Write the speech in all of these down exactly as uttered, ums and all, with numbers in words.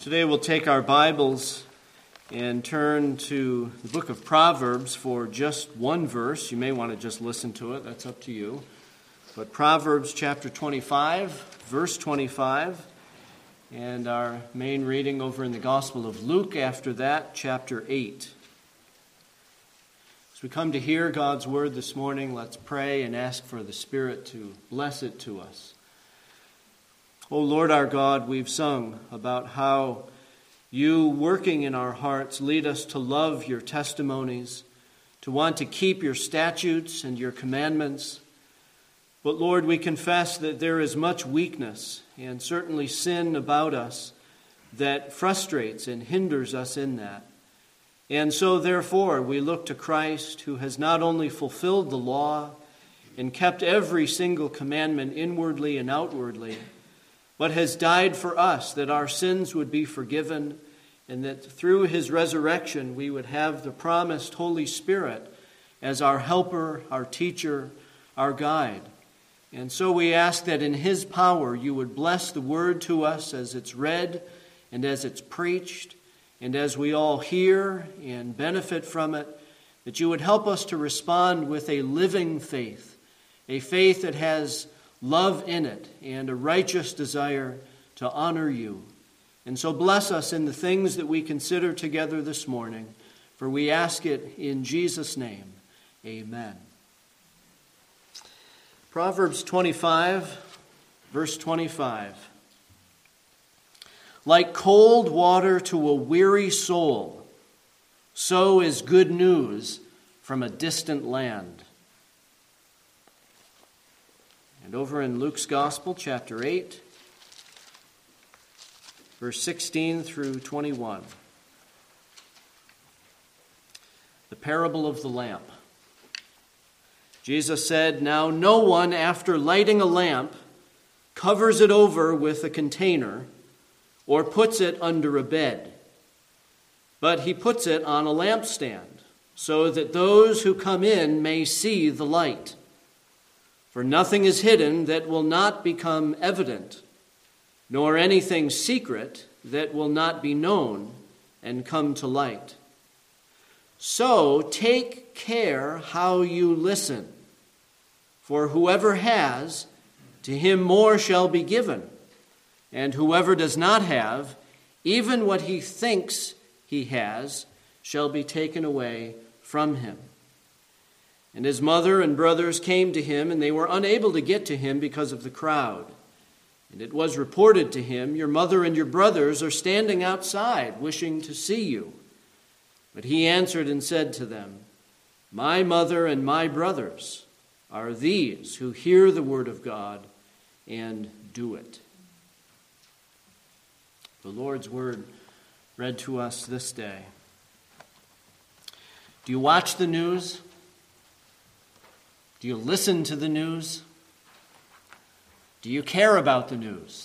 Today we'll take our Bibles and turn to the book of Proverbs for just one verse. You may want to just listen to it. That's up to you. But Proverbs chapter twenty-five, verse twenty-five, and our main reading over in the Gospel of Luke after that, chapter eight. As we come to hear God's word this morning, let's pray and ask for the Spirit to bless it to us. O Lord our God, we've sung about how you, working in our hearts, lead us to love your testimonies, to want to keep your statutes and your commandments. But Lord, we confess that there is much weakness and certainly sin about us that frustrates and hinders us in that. And so therefore we look to Christ, who has not only fulfilled the law and kept every single commandment inwardly and outwardly, but has died for us that our sins would be forgiven and that through his resurrection we would have the promised Holy Spirit as our helper, our teacher, our guide. And so we ask that in his power you would bless the word to us as it's read and as it's preached, and as we all hear and benefit from it, that you would help us to respond with a living faith, a faith that has love in it and a righteous desire to honor you. And so bless us in the things that we consider together this morning, for we ask it in Jesus' name. Amen. Proverbs twenty-five, verse twenty-five. Like cold water to a weary soul, so is good news from a distant land. And over in Luke's Gospel, chapter eight, verse sixteen through twenty-one. The parable of the lamp. Jesus said, "Now no one, after lighting a lamp, covers it over with a container or puts it under a bed, but he puts it on a lampstand, so that those who come in may see the light. For nothing is hidden that will not become evident, nor anything secret that will not be known and come to light. So take care how you listen, for whoever has, to him more shall be given, and whoever does not have, even what he thinks he has, shall be taken away from him." And his mother and brothers came to him, and they were unable to get to him because of the crowd. And it was reported to him, "Your mother and your brothers are standing outside, wishing to see you." But he answered and said to them, "My mother and my brothers are these who hear the word of God and do it." The Lord's word read to us this day. Do you watch the news? Do you listen to the news? Do you care about the news?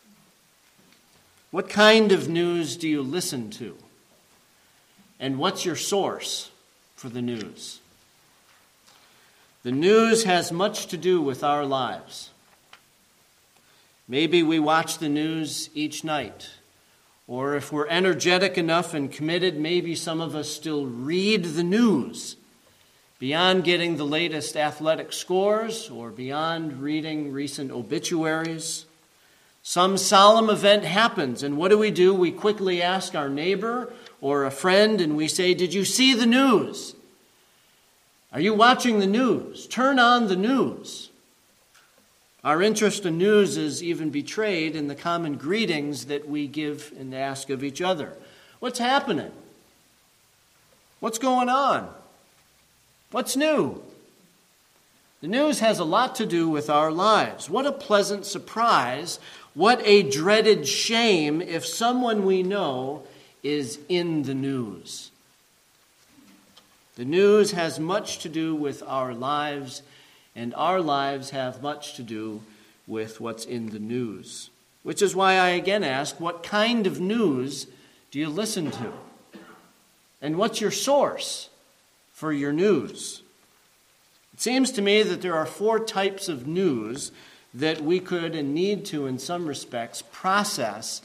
What kind of news do you listen to? And what's your source for the news? The news has much to do with our lives. Maybe we watch the news each night. Or if we're energetic enough and committed, maybe some of us still read the news. Beyond getting the latest athletic scores or beyond reading recent obituaries, some solemn event happens, and what do we do? We quickly ask our neighbor or a friend, and we say, "Did you see the news? Are you watching the news? Turn on the news." Our interest in news is even betrayed in the common greetings that we give and ask of each other. What's happening? What's going on? What's new? The news has a lot to do with our lives. What a pleasant surprise. What a dreaded shame if someone we know is in the news. The news has much to do with our lives, and our lives have much to do with what's in the news. Which is why I again ask, what kind of news do you listen to? And what's your source for your news? It seems to me that there are four types of news that we could and need to, in some respects, process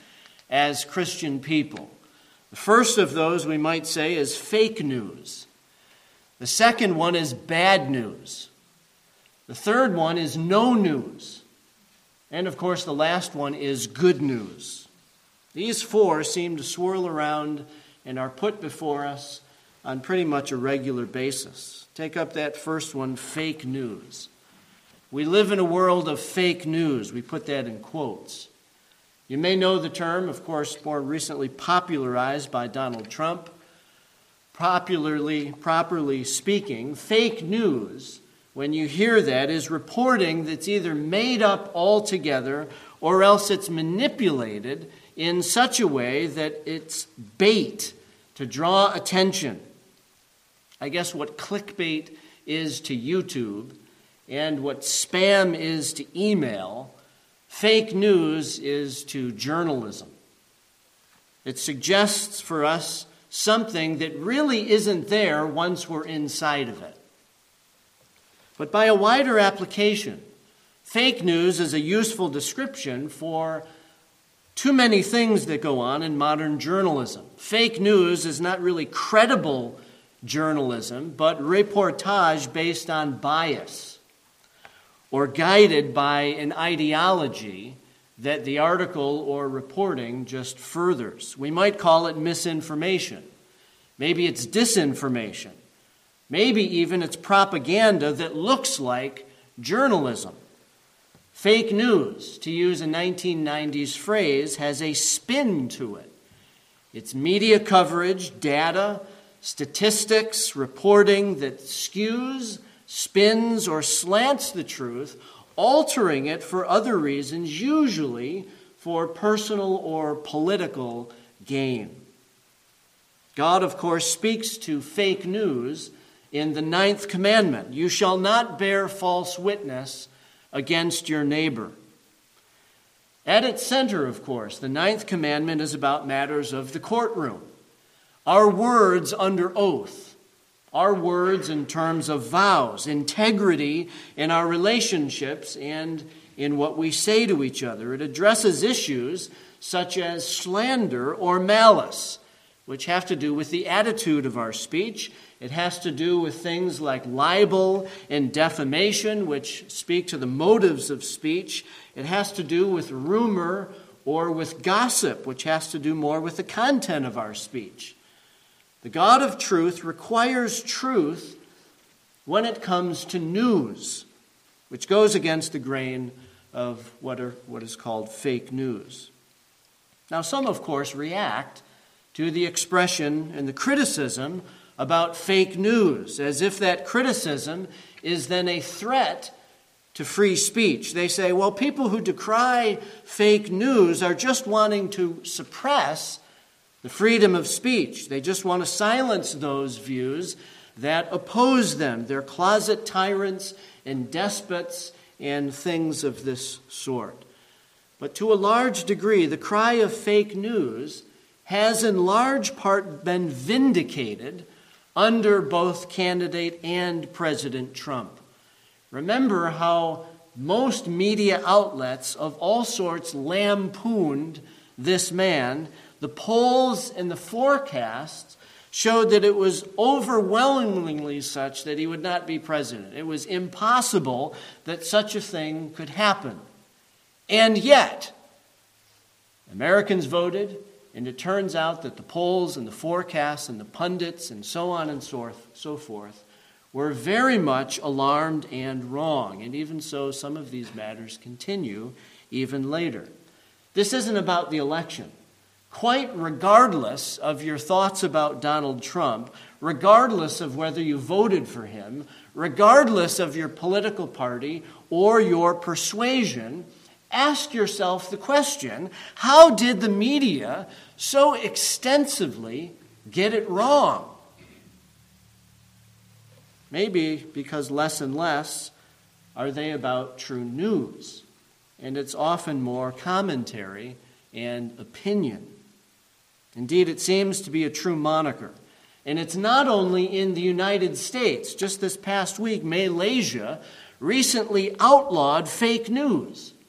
as Christian people. The first of those, we might say, is fake news. The second one is bad news. The third one is no news. And of course, the last one is good news. These four seem to swirl around and are put before us on pretty much a regular basis. Take up that first one, fake news. We live in a world of fake news. We put that in quotes. You may know the term, of course, more recently popularized by Donald Trump. Popularly, properly speaking, fake news, when you hear that, is reporting that's either made up altogether or else it's manipulated in such a way that it's bait to draw attention. I guess what clickbait is to YouTube and what spam is to email, fake news is to journalism. It suggests for us something that really isn't there once we're inside of it. But by a wider application, fake news is a useful description for too many things that go on in modern journalism. Fake news is not really credible journalism, but reportage based on bias or guided by an ideology that the article or reporting just furthers. We might call it misinformation. Maybe it's disinformation. Maybe even it's propaganda that looks like journalism. Fake news, to use a nineteen nineties phrase, has a spin to it. It's media coverage, data, statistics, reporting that skews, spins, or slants the truth, altering it for other reasons, usually for personal or political gain. God, of course, speaks to fake news in the ninth commandment. You shall not bear false witness against your neighbor. At its center, of course, the ninth commandment is about matters of the courtroom. Our words under oath, our words in terms of vows, integrity in our relationships and in what we say to each other. It addresses issues such as slander or malice, which have to do with the attitude of our speech. It has to do with things like libel and defamation, which speak to the motives of speech. It has to do with rumor or with gossip, which has to do more with the content of our speech. The God of truth requires truth when it comes to news, which goes against the grain of what are what is called fake news. Now, some, of course, react to the expression and the criticism about fake news, as if that criticism is then a threat to free speech. They say, well, people who decry fake news are just wanting to suppress the freedom of speech. They just want to silence those views that oppose them. They're closet tyrants and despots and things of this sort. But to a large degree, the cry of fake news has in large part been vindicated under both candidate and President Trump. Remember how most media outlets of all sorts lampooned this man. The polls and the forecasts showed that it was overwhelmingly such that he would not be president. It was impossible that such a thing could happen. And yet, Americans voted, and it turns out that the polls and the forecasts and the pundits and so on and so forth were very much alarmed and wrong. And even so, some of these matters continue even later. This isn't about the election. Quite regardless of your thoughts about Donald Trump, regardless of whether you voted for him, regardless of your political party or your persuasion, ask yourself the question, how did the media so extensively get it wrong? Maybe because less and less are they about true news, and it's often more commentary and opinion. Indeed, it seems to be a true moniker. And it's not only in the United States. Just this past week, Malaysia recently outlawed fake news.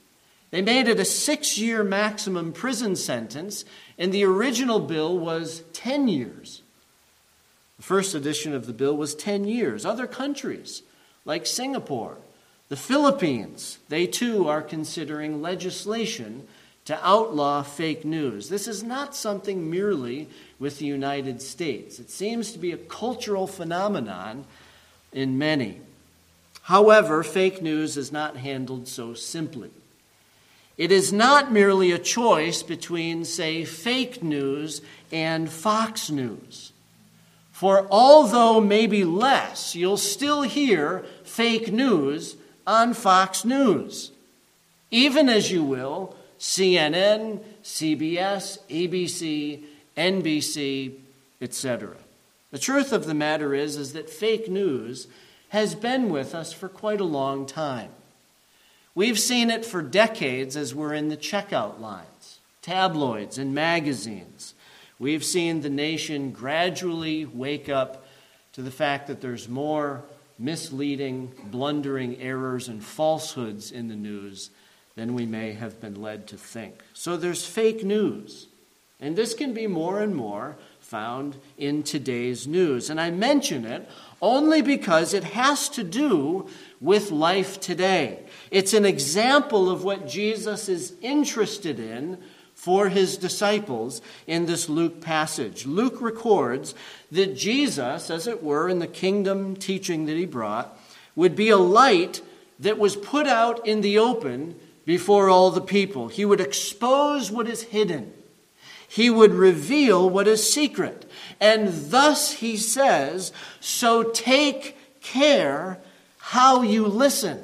They made it a six-year maximum prison sentence, and the original bill was ten years. The first edition of the bill was ten years. Other countries, like Singapore, the Philippines, they too are considering legislation to outlaw fake news. This is not something merely with the United States. It seems to be a cultural phenomenon in many. However, fake news is not handled so simply. It is not merely a choice between, say, fake news and Fox News. For although maybe less, you'll still hear fake news on Fox News, even as you will C N N, C B S, A B C, N B C, et cetera. The truth of the matter is, is that fake news has been with us for quite a long time. We've seen it for decades as we're in the checkout lines, tabloids and magazines. We've seen the nation gradually wake up to the fact that there's more misleading, blundering errors and falsehoods in the news than we may have been led to think. So there's fake news. And this can be more and more found in today's news. And I mention it only because it has to do with life today. It's an example of what Jesus is interested in for his disciples in this Luke passage. Luke records that Jesus, as it were, in the kingdom teaching that he brought, would be a light that was put out in the open before all the people. He would expose what is hidden. He would reveal what is secret. And thus, he says, so take care how you listen.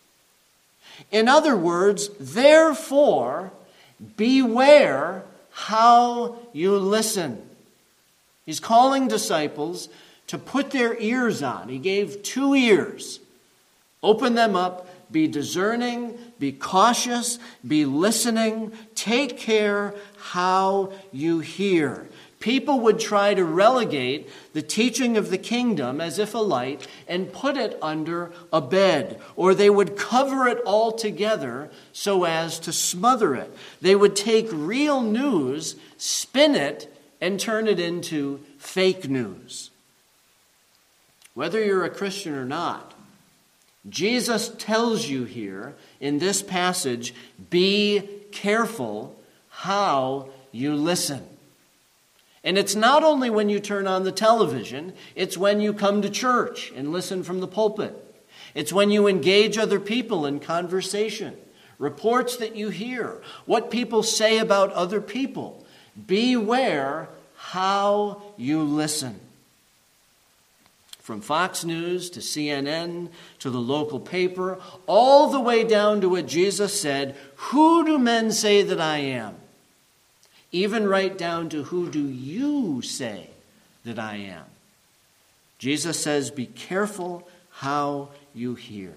In other words, therefore, beware how you listen. He's calling disciples to put their ears on. He gave two ears. Open them up. Be discerning. Be cautious. Be listening. Take care how you hear. People would try to relegate the teaching of the kingdom as if a light and put it under a bed, or they would cover it all together so as to smother it. They would take real news, spin it, and turn it into fake news. Whether you're a Christian or not, Jesus tells you here in this passage, be careful how you listen. And it's not only when you turn on the television, it's when you come to church and listen from the pulpit. It's when you engage other people in conversation, reports that you hear, what people say about other people. Beware how you listen. From Fox News to C N N to the local paper, all the way down to what Jesus said, who do men say that I am? Even right down to who do you say that I am? Jesus says, be careful how you hear.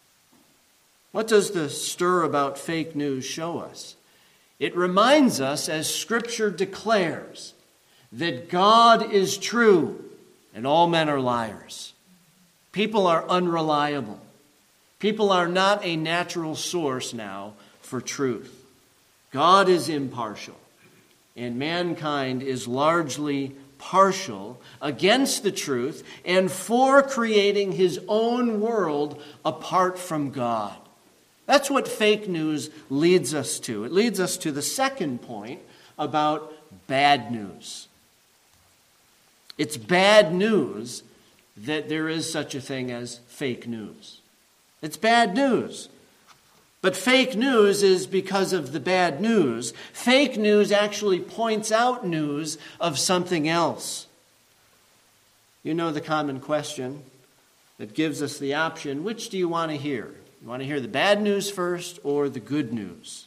What does the stir about fake news show us? It reminds us, as Scripture declares, that God is true and all men are liars. People are unreliable. People are not a natural source now for truth. God is impartial. And mankind is largely partial against the truth and for creating his own world apart from God. That's what fake news leads us to. It leads us to the second point about bad news. It's bad news that there is such a thing as fake news. It's bad news. But fake news is because of the bad news. Fake news actually points out news of something else. You know the common question that gives us the option, which do you want to hear? You want to hear the bad news first or the good news?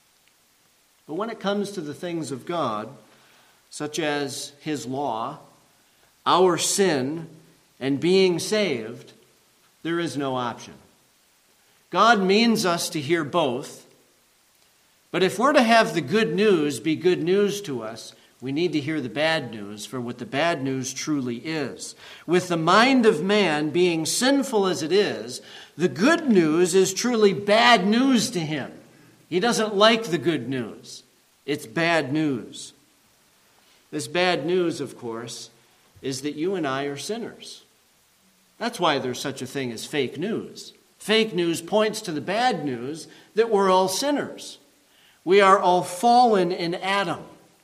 But when it comes to the things of God, such as his law, our sin, and being saved, there is no option. God means us to hear both, but if we're to have the good news be good news to us, we need to hear the bad news for what the bad news truly is. With the mind of man being sinful as it is, the good news is truly bad news to him. He doesn't like the good news. It's bad news. This bad news, of course, is that you and I are sinners. That's why there's such a thing as fake news. Fake news points to the bad news that we're all sinners. We are all fallen in Adam.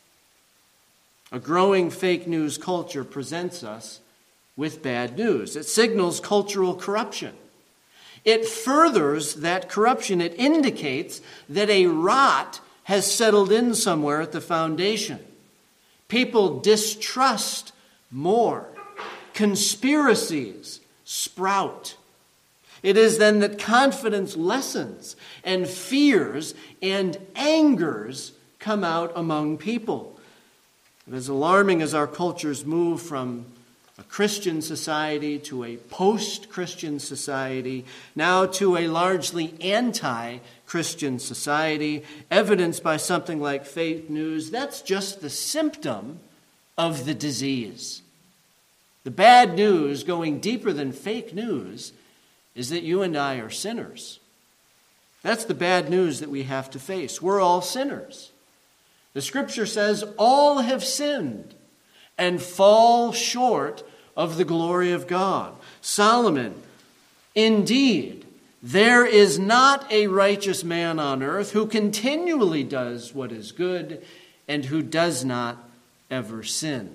A growing fake news culture presents us with bad news. It signals cultural corruption. It furthers that corruption. It indicates that a rot has settled in somewhere at the foundation. People distrust more. Conspiracies sprout. It is then that confidence lessens and fears and angers come out among people. And as alarming as our cultures move from a Christian society to a post-Christian society, now to a largely anti-Christian society, evidenced by something like fake news, that's just the symptom of the disease. The bad news, going deeper than fake news, is that you and I are sinners. That's the bad news that we have to face. We're all sinners. The Scripture says all have sinned and fall short of the glory of God. Solomon, indeed, there is not a righteous man on earth who continually does what is good and who does not ever sin.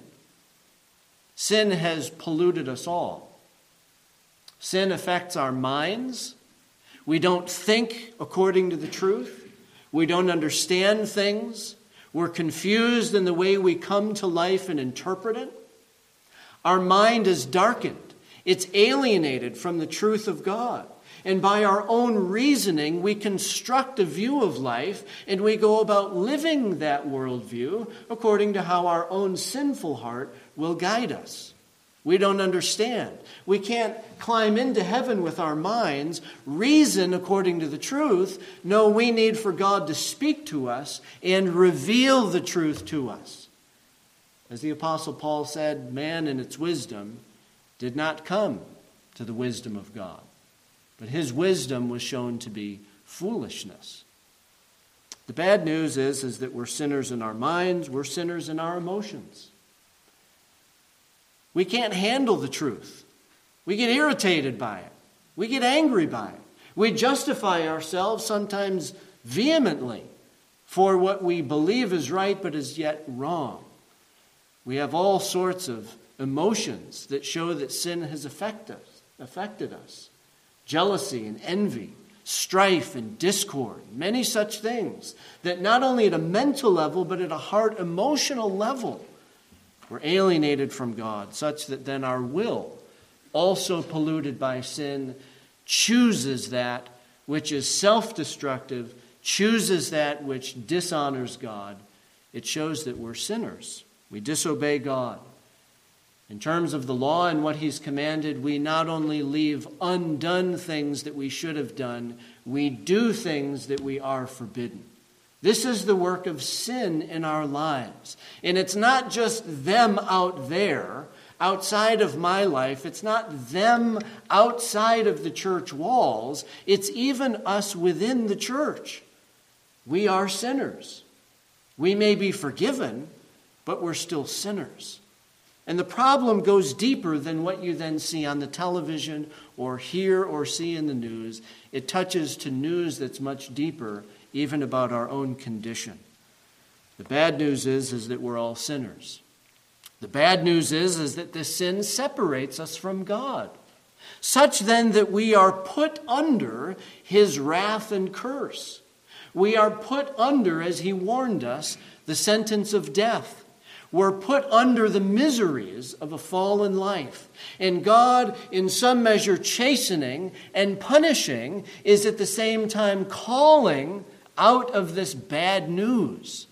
Sin has polluted us all. Sin affects our minds. We don't think according to the truth. We don't understand things. We're confused in the way we come to life and interpret it. Our mind is darkened. It's alienated from the truth of God. And by our own reasoning, we construct a view of life, and we go about living that worldview according to how our own sinful heart will guide us. We don't understand. We can't climb into heaven with our minds, reason according to the truth. No, we need for God to speak to us and reveal the truth to us. As the Apostle Paul said, man in its wisdom did not come to the wisdom of God, but his wisdom was shown to be foolishness. The bad news is, is that we're sinners in our minds, we're sinners in our emotions. We can't handle the truth. We get irritated by it. We get angry by it. We justify ourselves sometimes vehemently for what we believe is right but is yet wrong. We have all sorts of emotions that show that sin has affected us, affected us. Jealousy and envy, strife and discord, many such things that not only at a mental level but at a heart emotional level, we're alienated from God, such that then our will, also polluted by sin, chooses that which is self-destructive, chooses that which dishonors God. It shows that we're sinners. We disobey God. In terms of the law and what he's commanded, we not only leave undone things that we should have done, we do things that we are forbidden. This is the work of sin in our lives. And it's not just them out there, outside of my life. It's not them outside of the church walls. It's even us within the church. We are sinners. We may be forgiven, but we're still sinners. And the problem goes deeper than what you then see on the television or hear or see in the news. It touches to news that's much deeper, even about our own condition. The bad news is, is that we're all sinners. The bad news is, is that this sin separates us from God, such then that we are put under his wrath and curse. We are put under, as he warned us, the sentence of death. We're put under the miseries of a fallen life. And God, in some measure, chastening and punishing, is at the same time calling out of this bad news.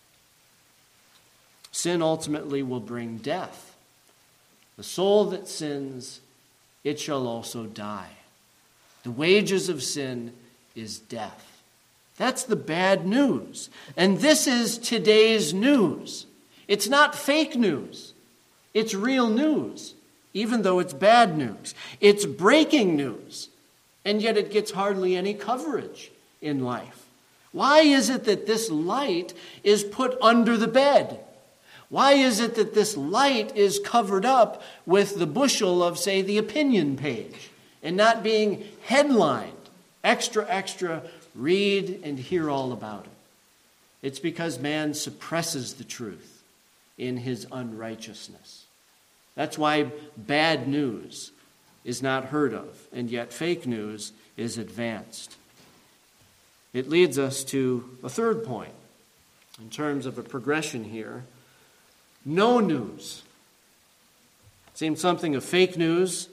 Sin ultimately will bring death. The soul that sins, it shall also die. The wages of sin is death. That's the bad news. And this is today's news. It's not fake news. It's real news, even though it's bad news. It's breaking news, and yet it gets hardly any coverage in life. Why is it that this light is put under the bed? Why is it that this light is covered up with the bushel of, say, the opinion page and not being headlined? Extra, extra, read and hear all about it. It's because man suppresses the truth in his unrighteousness. That's why bad news is not heard of, and yet fake news is advanced. It leads us to a third point in terms of a progression here. No news. Seen something of fake news.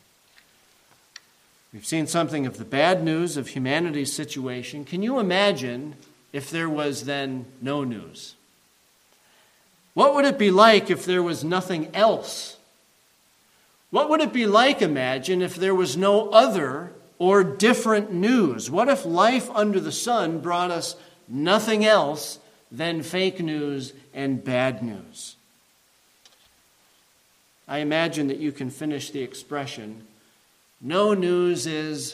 We've seen something of the bad news of humanity's situation. Can you imagine if there was then no news? What would it be like if there was nothing else? What would it be like, imagine, if there was no other or different news? What if life under the sun brought us nothing else than fake news and bad news? I imagine that you can finish the expression, no news is,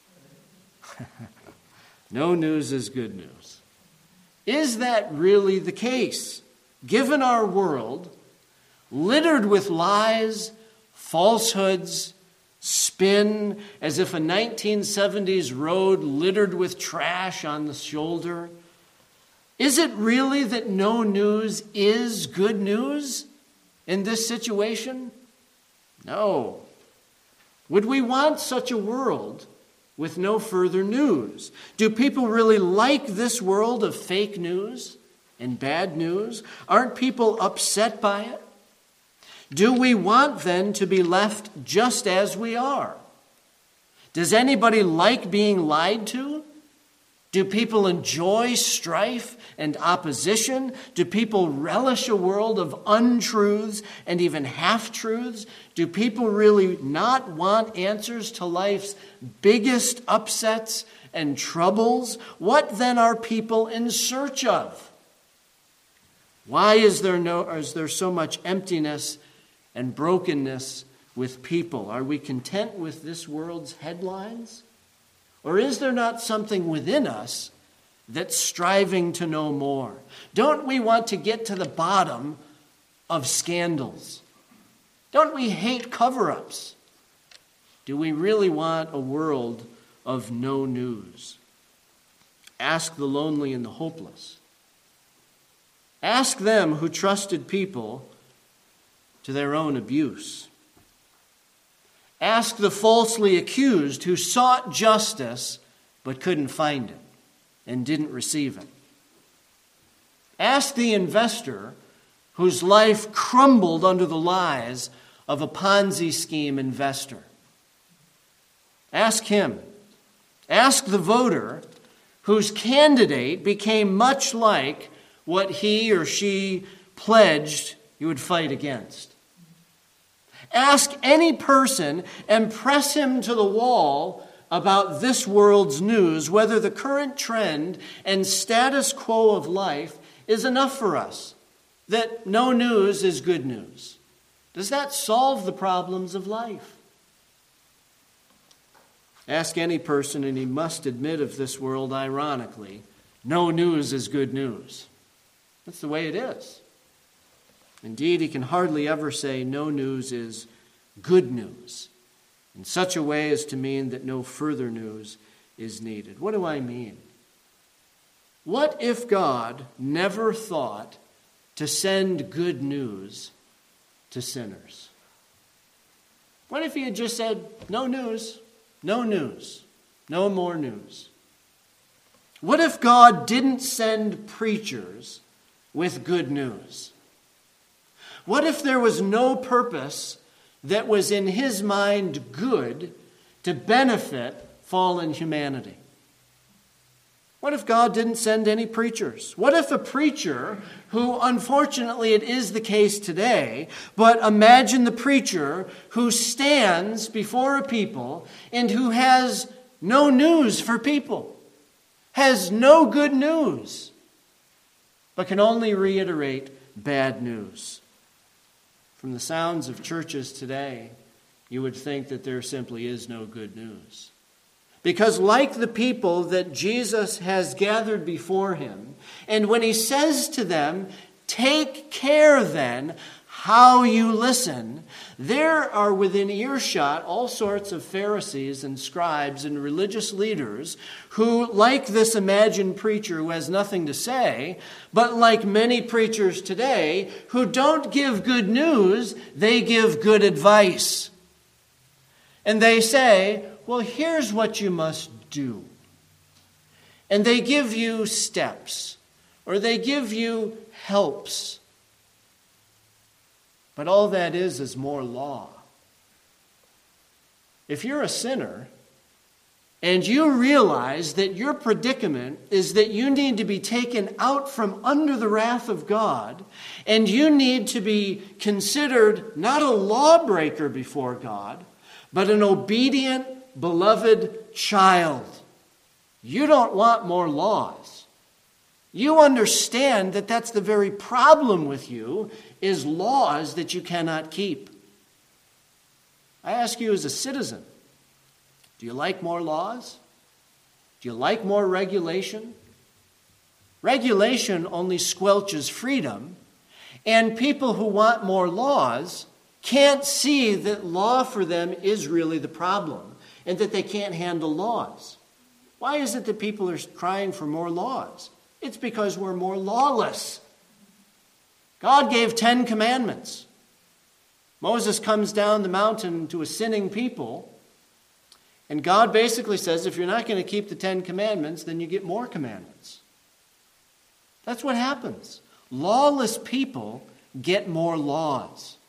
no news is good news. Is that really the case? Given our world, littered with lies, falsehoods, spin, as if a nineteen seventies road littered with trash on the shoulder, is it really that no news is good news in this situation? No. Would we want such a world with no further news? Do people really like this world of fake news and bad news? Aren't people upset by it? Do we want then to be left just as we are? Does anybody like being lied to? Do people enjoy strife and opposition? Do people relish a world of untruths and even half-truths? Do people really not want answers to life's biggest upsets and troubles? What then are people in search of? Why is there no, is there so much emptiness and brokenness with people? Are we content with this world's headlines? Or is there not something within us that's striving to know more? Don't we want to get to the bottom of scandals? Don't we hate cover-ups? Do we really want a world of no news? Ask the lonely and the hopeless. Ask them who trusted people to their own abuse. Ask the falsely accused who sought justice but couldn't find it and didn't receive it. Ask the investor whose life crumbled under the lies of a Ponzi scheme investor. Ask him. Ask the voter whose candidate became much like what he or she pledged you would fight against. Ask any person and press him to the wall about this world's news, whether the current trend and status quo of life is enough for us, that no news is good news. Does that solve the problems of life? Ask any person, and he must admit of this world, ironically, no news is good news. That's the way it is. Indeed, he can hardly ever say no news is good news in such a way as to mean that no further news is needed. What do I mean? What if God never thought to send good news to sinners? What if he had just said, no news, no news, no more news? What if God didn't send preachers with good news? What if there was no purpose that was in his mind good to benefit fallen humanity? What if God didn't send any preachers? What if a preacher, who unfortunately it is the case today, but imagine the preacher who stands before a people and who has no news for people, has no good news, but can only reiterate bad news. From the sounds of churches today, you would think that there simply is no good news. Because like the people that Jesus has gathered before him, and when he says to them, take care then how you listen, there are within earshot all sorts of Pharisees and scribes and religious leaders who, like this imagined preacher who has nothing to say, but like many preachers today, who don't give good news, they give good advice. And they say, well, here's what you must do. And they give you steps, or they give you helps. But all that is is more law. If you're a sinner and you realize that your predicament is that you need to be taken out from under the wrath of God, and you need to be considered not a lawbreaker before God, but an obedient, beloved child, you don't want more laws. You understand that that's the very problem with you, is laws that you cannot keep. I ask you as a citizen, do you like more laws? Do you like more regulation? Regulation only squelches freedom, and people who want more laws can't see that law for them is really the problem, and that they can't handle laws. Why is it that people are crying for more laws? It's because we're more lawless. God gave Ten Commandments. Moses comes down the mountain to a sinning people, and God basically says, if you're not going to keep the Ten Commandments, then you get more commandments. That's what happens. Lawless people get more laws.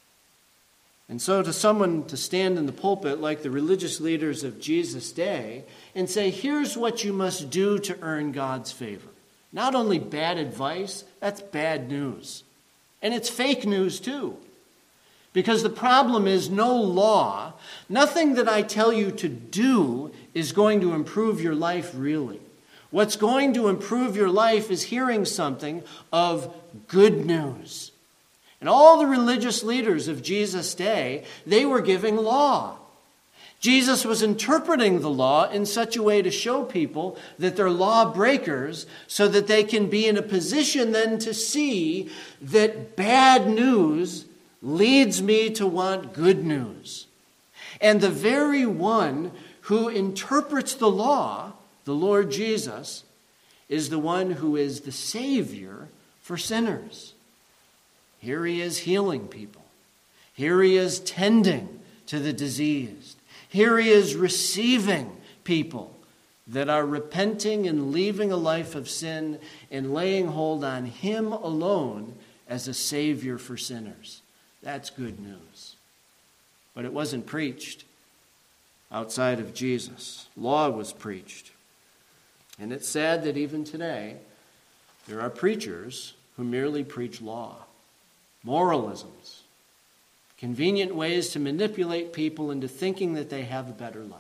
And so to someone to stand in the pulpit like the religious leaders of Jesus' day and say, here's what you must do to earn God's favor. Not only bad advice, that's bad news. And it's fake news too. Because the problem is no law, nothing that I tell you to do is going to improve your life really. What's going to improve your life is hearing something of good news. And all the religious leaders of Jesus' day, they were giving law. Jesus was interpreting the law in such a way to show people that they're lawbreakers so that they can be in a position then to see that bad news leads me to want good news. And the very one who interprets the law, the Lord Jesus, is the one who is the Savior for sinners. Here he is healing people. Here he is tending to the diseased. Here he is receiving people that are repenting and leaving a life of sin and laying hold on him alone as a Savior for sinners. That's good news. But it wasn't preached outside of Jesus. Law was preached. And it's sad that even today there are preachers who merely preach law. Moralisms. Convenient ways to manipulate people into thinking that they have a better life.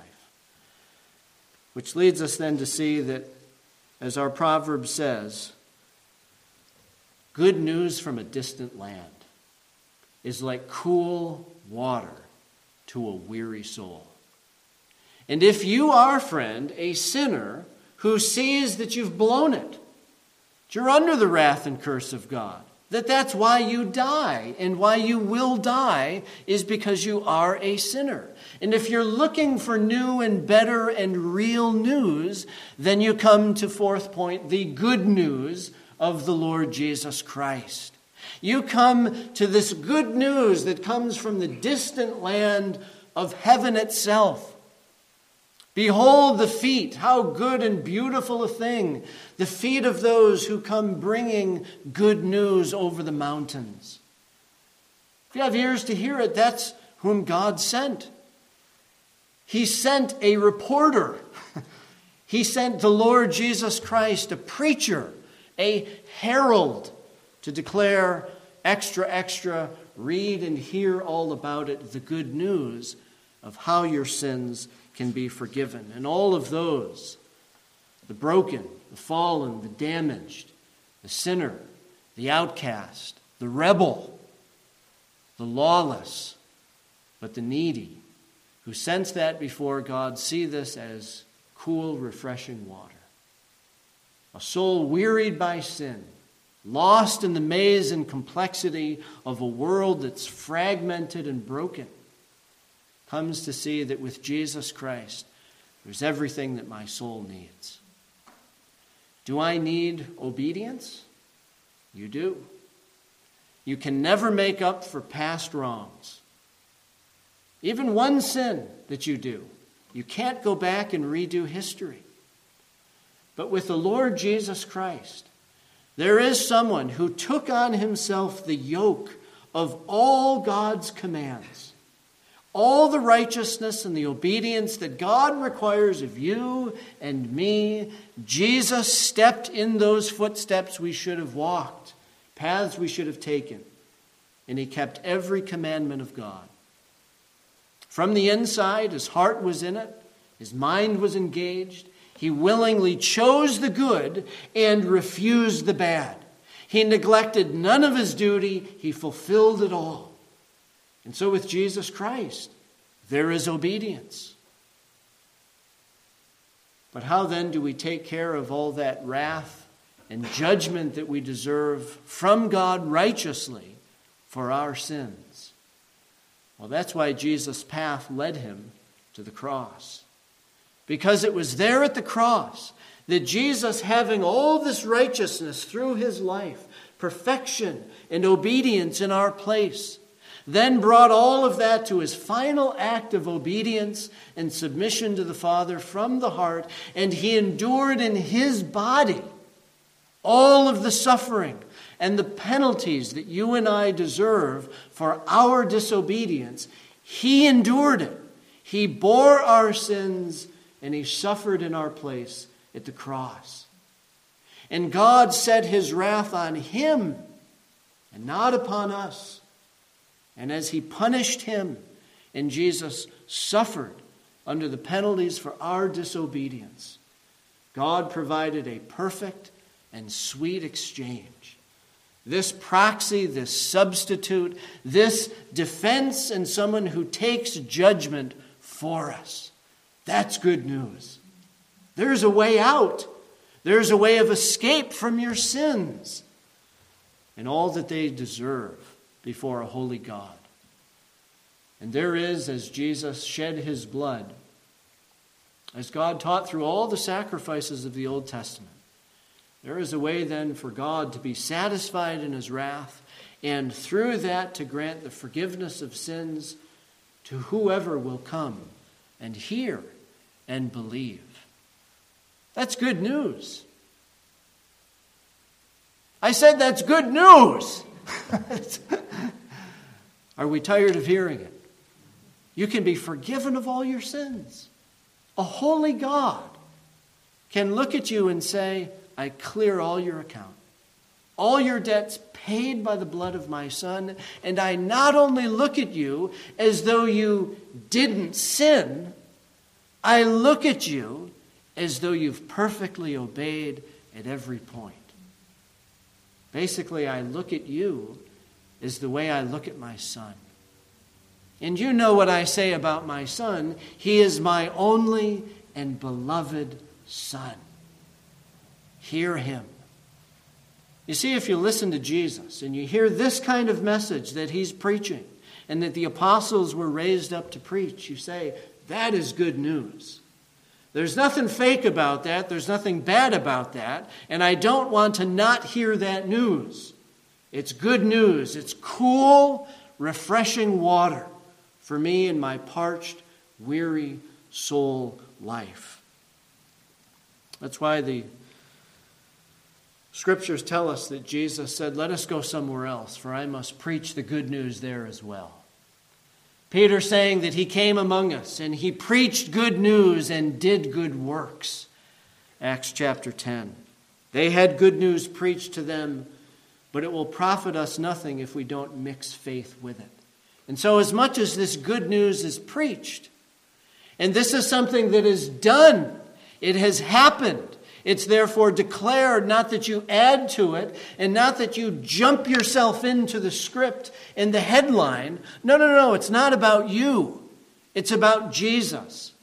Which leads us then to see that, as our proverb says, good news from a distant land is like cool water to a weary soul. And if you are, friend, a sinner who sees that you've blown it, that you're under the wrath and curse of God, that that's why you die, and why you will die is because you are a sinner. And if you're looking for new and better and real news, then you come to fourth point, the good news of the Lord Jesus Christ. You come to this good news that comes from the distant land of heaven itself. Behold the feet, how good and beautiful a thing, the feet of those who come bringing good news over the mountains. If you have ears to hear it, that's whom God sent. He sent a reporter. He sent the Lord Jesus Christ, a preacher, a herald, to declare extra, extra, read and hear all about it, the good news of how your sins can be forgiven. And all of those, the broken, the fallen, the damaged, the sinner, the outcast, the rebel, the lawless, but the needy, who sense that before God, see this as cool, refreshing water. A soul wearied by sin, lost in the maze and complexity of a world that's fragmented and broken, comes to see that with Jesus Christ, there's everything that my soul needs. Do I need obedience? You do. You can never make up for past wrongs. Even one sin that you do, you can't go back and redo history. But with the Lord Jesus Christ, there is someone who took on himself the yoke of all God's commands. All the righteousness and the obedience that God requires of you and me, Jesus stepped in those footsteps we should have walked, paths we should have taken, and he kept every commandment of God. From the inside, his heart was in it, his mind was engaged. He willingly chose the good and refused the bad. He neglected none of his duty, he fulfilled it all. And so with Jesus Christ, there is obedience. But how then do we take care of all that wrath and judgment that we deserve from God righteously for our sins? Well, that's why Jesus' path led him to the cross. Because it was there at the cross that Jesus, having all this righteousness through his life, perfection and obedience in our place, then brought all of that to his final act of obedience and submission to the Father from the heart, and he endured in his body all of the suffering and the penalties that you and I deserve for our disobedience. He endured it. He bore our sins, and he suffered in our place at the cross. And God set his wrath on him and not upon us. And as he punished him, and Jesus suffered under the penalties for our disobedience, God provided a perfect and sweet exchange. This proxy, this substitute, this defense, and someone who takes judgment for us. That's good news. There's a way out. There's a way of escape from your sins and all that they deserve before a holy God. And there is, as Jesus shed his blood, as God taught through all the sacrifices of the Old Testament, there is a way then for God to be satisfied in his wrath, and through that to grant the forgiveness of sins to whoever will come and hear and believe. That's good news. I said that's good news. Are we tired of hearing it? You can be forgiven of all your sins. A holy God can look at you and say, I clear all your account. All your debts paid by the blood of my Son. And I not only look at you as though you didn't sin, I look at you as though you've perfectly obeyed at every point. Basically, I look at you as the way I look at my Son. And you know what I say about my Son. He is my only and beloved Son. Hear him. You see, if you listen to Jesus and you hear this kind of message that he's preaching and that the apostles were raised up to preach, you say, that is good news. There's nothing fake about that. There's nothing bad about that. And I don't want to not hear that news. It's good news. It's cool, refreshing water for me in my parched, weary soul life. That's why the Scriptures tell us that Jesus said, let us go somewhere else, for I must preach the good news there as well. Peter saying that he came among us and he preached good news and did good works. Acts chapter ten. They had good news preached to them, but it will profit us nothing if we don't mix faith with it. And so as much as this good news is preached, and this is something that is done, it has happened. It's therefore declared, not that you add to it, and not that you jump yourself into the script and the headline. No, no, no, it's not about you. It's about Jesus.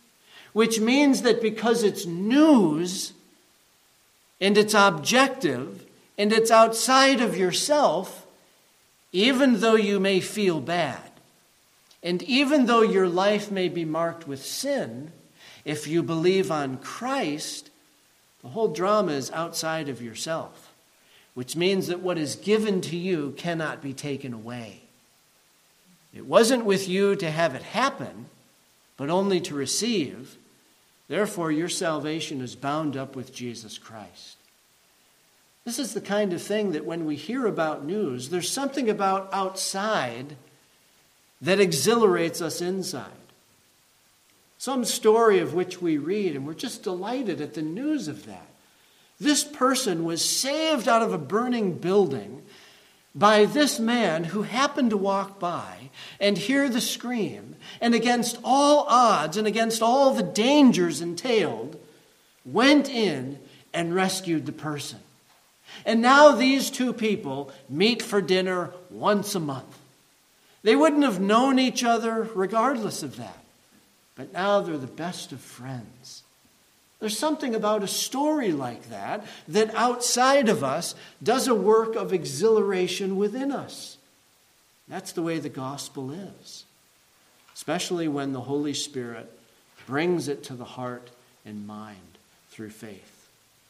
which means that because it's news and it's objective and it's outside of yourself, even though you may feel bad, and even though your life may be marked with sin, if you believe on Christ, the whole drama is outside of yourself, which means that what is given to you cannot be taken away. It wasn't with you to have it happen, but only to receive. Therefore, your salvation is bound up with Jesus Christ. This is the kind of thing that when we hear about news, there's something about outside that exhilarates us inside. Some story of which we read, and we're just delighted at the news of that. This person was saved out of a burning building by this man who happened to walk by and hear the scream, and against all odds and against all the dangers entailed, went in and rescued the person. And now these two people meet for dinner once a month. They wouldn't have known each other regardless of that. But now they're the best of friends. There's something about a story like that that outside of us does a work of exhilaration within us. That's the way the gospel is, especially when the Holy Spirit brings it to the heart and mind through faith.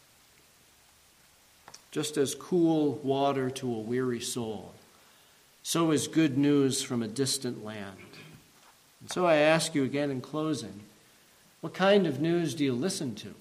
Just as cool water to a weary soul, so is good news from a distant land. And so I ask you again in closing, what kind of news do you listen to?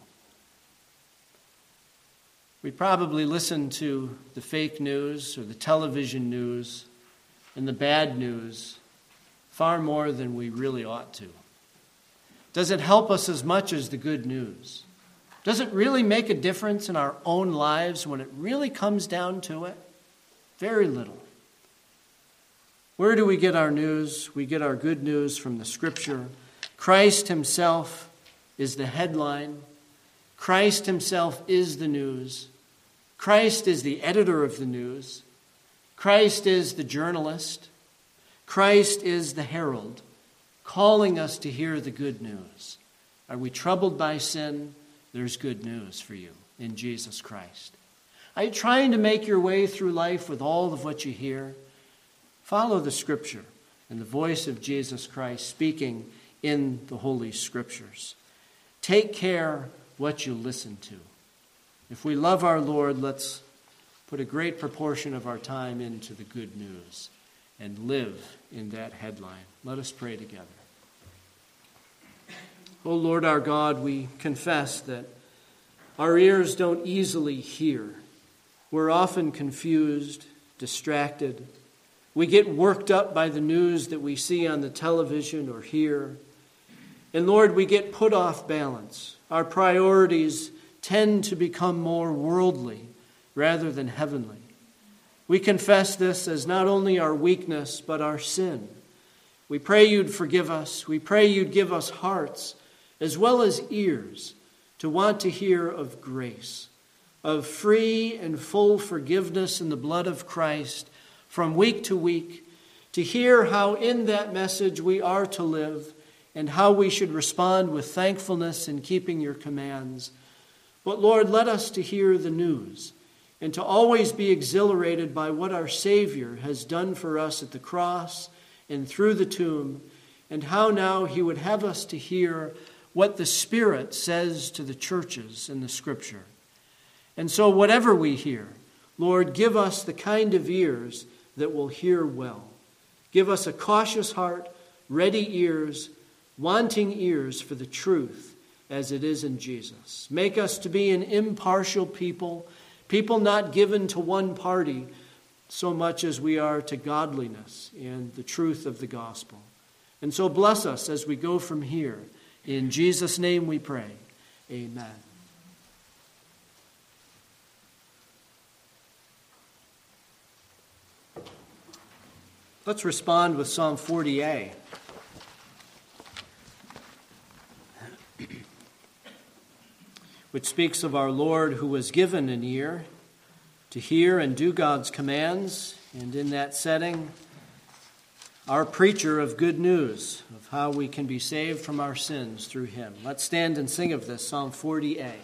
We probably listen to the fake news or the television news and the bad news far more than we really ought to. Does it help us as much as the good news? Does it really make a difference in our own lives when it really comes down to it? Very little. Where do we get our news? We get our good news from the Scripture. Christ himself is the headline. Christ himself is the news. Christ is the editor of the news. Christ is the journalist. Christ is the herald, calling us to hear the good news. Are we troubled by sin? There's good news for you in Jesus Christ. Are you trying to make your way through life with all of what you hear? Follow the Scripture and the voice of Jesus Christ speaking in the Holy Scriptures. Take care what you listen to. If we love our Lord, let's put a great proportion of our time into the good news and live in that headline. Let us pray together. O Lord our God, we confess that our ears don't easily hear. We're often confused, distracted. We get worked up by the news that we see on the television or hear. And Lord, we get put off balance. Our priorities tend to become more worldly rather than heavenly. We confess this as not only our weakness, but our sin. We pray you'd forgive us. We pray you'd give us hearts as well as ears to want to hear of grace, of free and full forgiveness in the blood of Christ from week to week, to hear how in that message we are to live and how we should respond with thankfulness in keeping your commands. But Lord, let us to hear the news and to always be exhilarated by what our Savior has done for us at the cross and through the tomb, and how now he would have us to hear what the Spirit says to the churches in the Scripture. And so whatever we hear, Lord, give us the kind of ears that will hear well. Give us a cautious heart, ready ears, wanting ears for the truth as it is in Jesus. Make us to be an impartial people, people not given to one party so much as we are to godliness and the truth of the gospel. And so bless us as we go from here. In Jesus' name we pray. Amen. Let's respond with Psalm forty A. Which speaks of our Lord who was given an ear to hear and do God's commands. And in that setting, our preacher of good news, of how we can be saved from our sins through him. Let's stand and sing of this, Psalm forty A.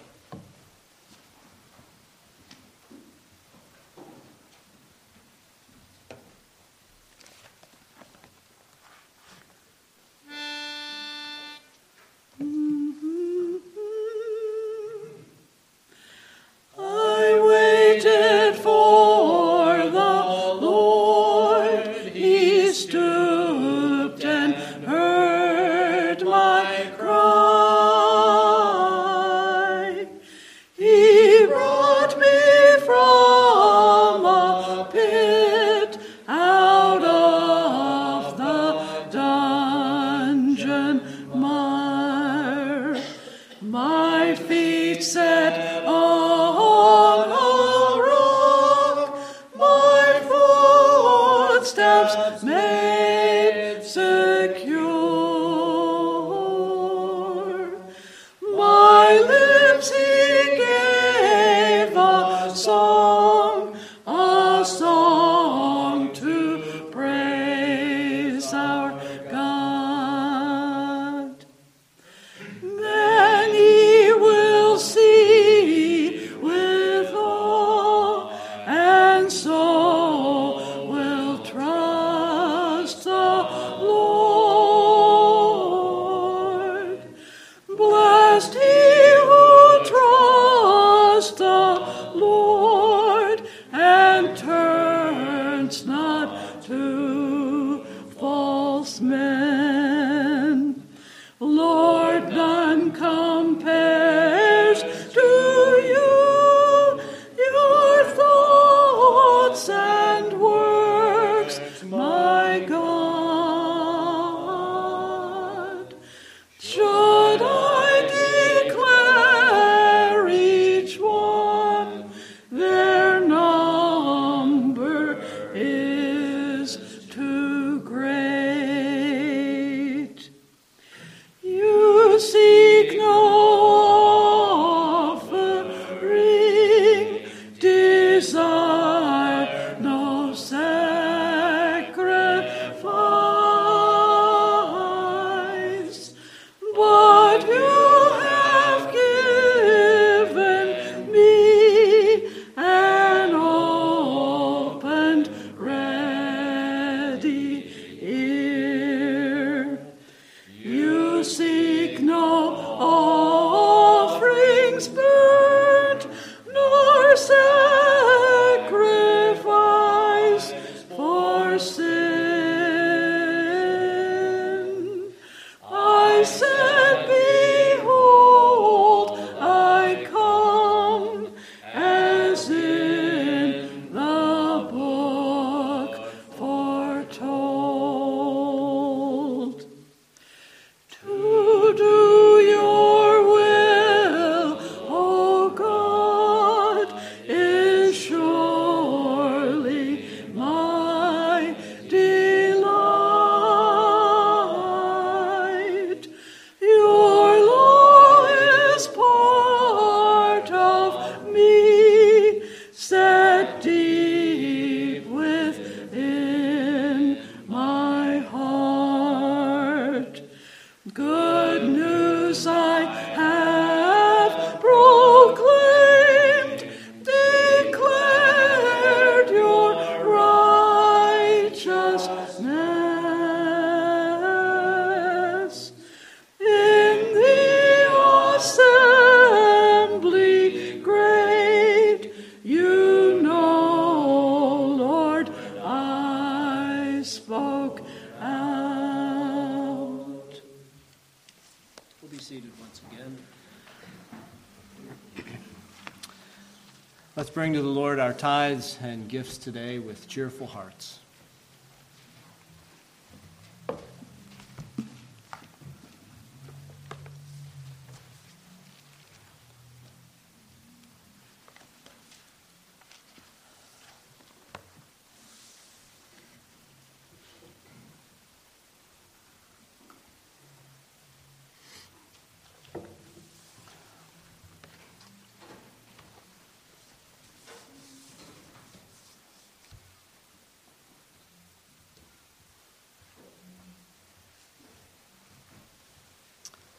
Let's bring to the Lord our tithes and gifts today with cheerful hearts.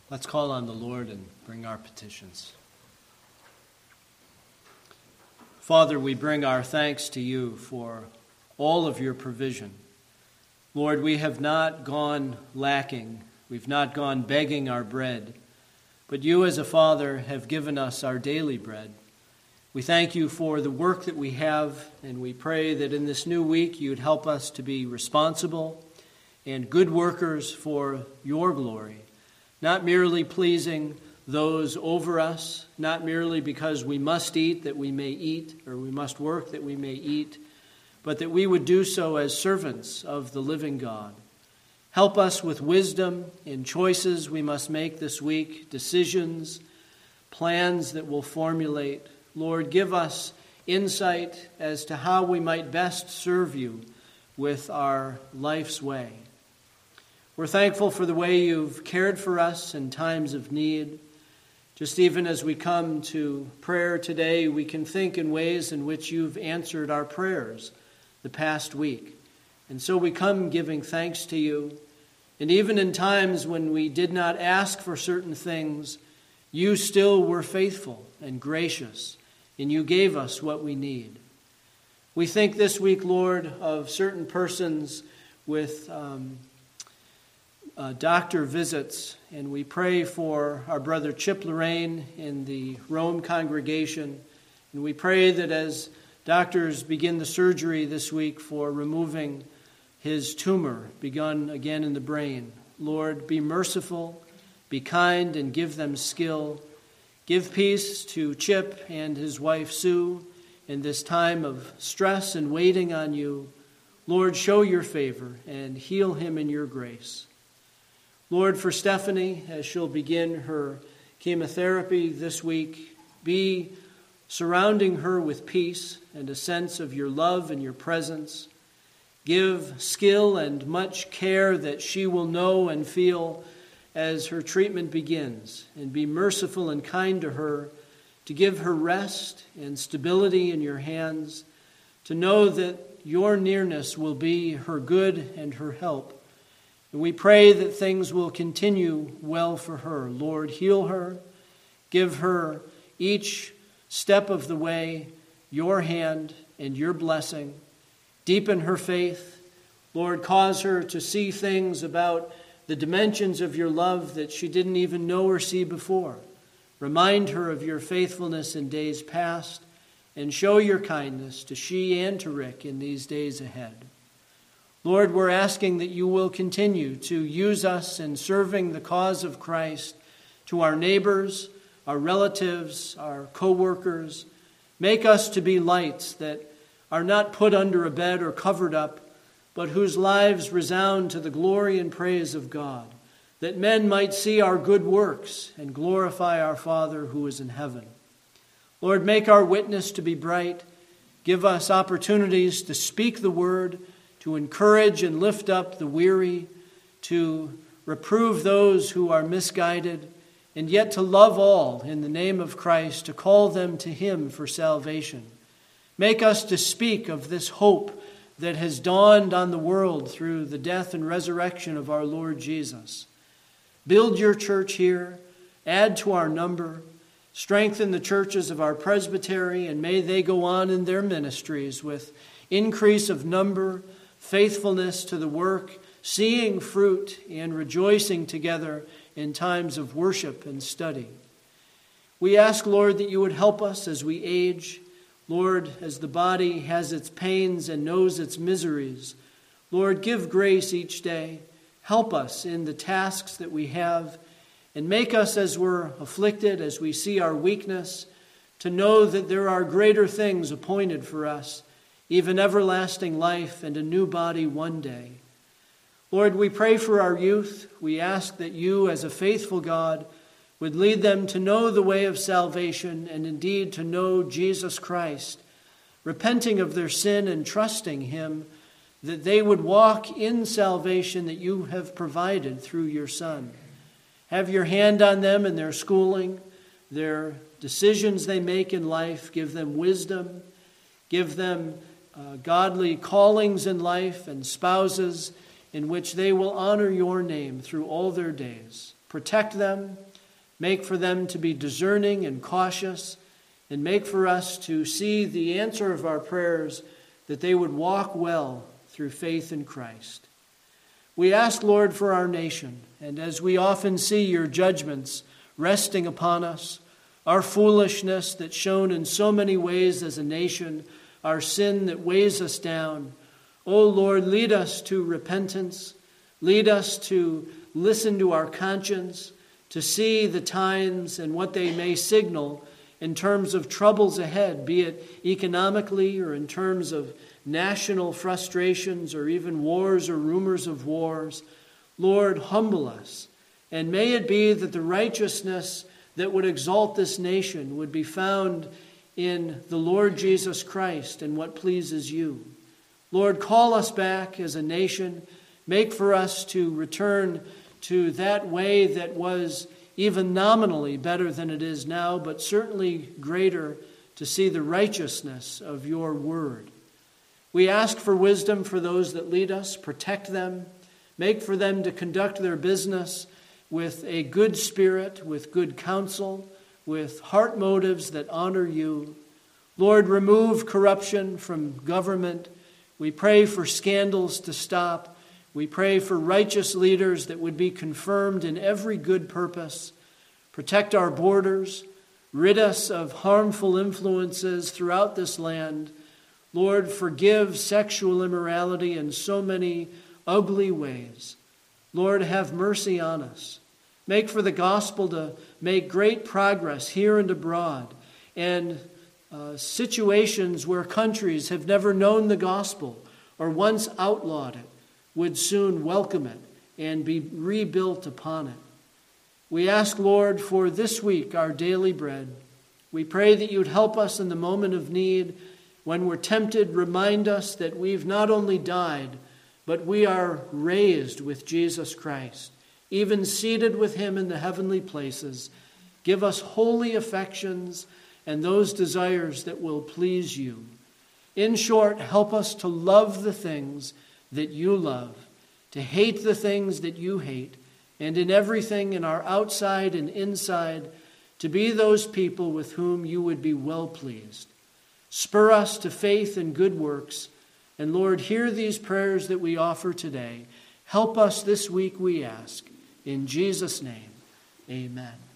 Let's call on the Lord and bring our petitions. Father, we bring our thanks to you for all of your provision. Lord, we have not gone lacking. We've not gone begging our bread. But you as a Father have given us our daily bread. We thank you for the work that we have, and we pray that in this new week you'd help us to be responsible and good workers for your glory, not merely pleasing those over us, not merely because we must eat that we may eat, or we must work that we may eat, but that we would do so as servants of the living God. Help us with wisdom in choices we must make this week, decisions, plans that we'll formulate. Lord, give us insight as to how we might best serve you with our life's way. We're thankful for the way you've cared for us in times of need. Just even as we come to prayer today, we can think in ways in which you've answered our prayers the past week. And so we come giving thanks to you. And even in times when we did not ask for certain things, you still were faithful and gracious, and you gave us what we need. We think this week, Lord, of certain persons with um, uh, doctor visits, and we pray for our brother Chip Lorraine in the Rome congregation, and we pray that as doctors begin the surgery this week for removing his tumor begun again in the brain, Lord, be merciful, be kind, and give them skill. Give peace to Chip and his wife Sue in this time of stress and waiting on you. Lord, show your favor and heal him in your grace. Lord, for Stephanie, as she'll begin her chemotherapy this week, be surrounding her with peace and a sense of your love and your presence. Give skill and much care that she will know and feel as her treatment begins, and be merciful and kind to her, to give her rest and stability in your hands, to know that your nearness will be her good and her help. And we pray that things will continue well for her. Lord, heal her, give her each step of the way your hand and your blessing. Deepen her faith. Lord, cause her to see things about the dimensions of your love that she didn't even know or see before. Remind her of your faithfulness in days past, and show your kindness to she and to Rick in these days ahead. Lord, we're asking that you will continue to use us in serving the cause of Christ to our neighbors, our relatives, our co-workers. Make us to be lights that are not put under a bed or covered up, but whose lives resound to the glory and praise of God, that men might see our good works and glorify our Father who is in heaven. Lord, make our witness to be bright. Give us opportunities to speak the word, to encourage and lift up the weary, to reprove those who are misguided, and yet to love all in the name of Christ, to call them to him for salvation. Make us to speak of this hope that has dawned on the world through the death and resurrection of our Lord Jesus. Build your church here, add to our number, strengthen the churches of our presbytery, and may they go on in their ministries with increase of number, faithfulness to the work, seeing fruit, and rejoicing together in times of worship and study. We ask, Lord, that you would help us as we age. Lord, as the body has its pains and knows its miseries, Lord, give grace each day. Help us in the tasks that we have, and make us, as we're afflicted, as we see our weakness, to know that there are greater things appointed for us, even everlasting life and a new body one day. Lord, we pray for our youth. We ask that you, as a faithful God, would lead them to know the way of salvation and indeed to know Jesus Christ, repenting of their sin and trusting him, that they would walk in salvation that you have provided through your Son. Have your hand on them in their schooling, their decisions they make in life. Give them wisdom. Give them uh, godly callings in life and spouses in which they will honor your name through all their days. protect them, make for them to be discerning and cautious, and make for us to see the answer of our prayers, that they would walk well through faith in Christ. We ask, Lord, for our nation, and as we often see your judgments resting upon us, our foolishness that's shown in so many ways as a nation, our sin that weighs us down, O Lord, lead us to repentance, lead us to listen to our conscience, to see the times and what they may signal in terms of troubles ahead, be it economically or in terms of national frustrations or even wars or rumors of wars. Lord, humble us, and may it be that the righteousness that would exalt this nation would be found in the Lord Jesus Christ and what pleases you. Lord, call us back as a nation. Make for us to return to that way that was even nominally better than it is now, but certainly greater, to see the righteousness of your word. We ask for wisdom for those that lead us. Protect them. Make for them to conduct their business with a good spirit, with good counsel, with heart motives that honor you. Lord, remove corruption from government. We pray for scandals to stop. We pray for righteous leaders that would be confirmed in every good purpose. Protect our borders. Rid us of harmful influences throughout this land. Lord, forgive sexual immorality in so many ugly ways. Lord, have mercy on us. Make for the gospel to make great progress here and abroad. And uh, situations where countries have never known the gospel or once outlawed it would soon welcome it and be rebuilt upon it. We ask, Lord, for this week our daily bread. We pray that you'd help us in the moment of need. When we're tempted, remind us that we've not only died, but we are raised with Jesus Christ, even seated with him in the heavenly places. Give us holy affections and those desires that will please you. In short, help us to love the things that you love, to hate the things that you hate, and in everything in our outside and inside, to be those people with whom you would be well pleased. Spur us to faith and good works. And Lord, hear these prayers that we offer today. Help us this week, we ask. In Jesus' name, amen.